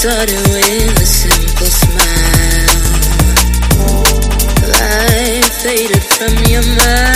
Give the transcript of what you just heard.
started with a simple smile. Light faded from your mind.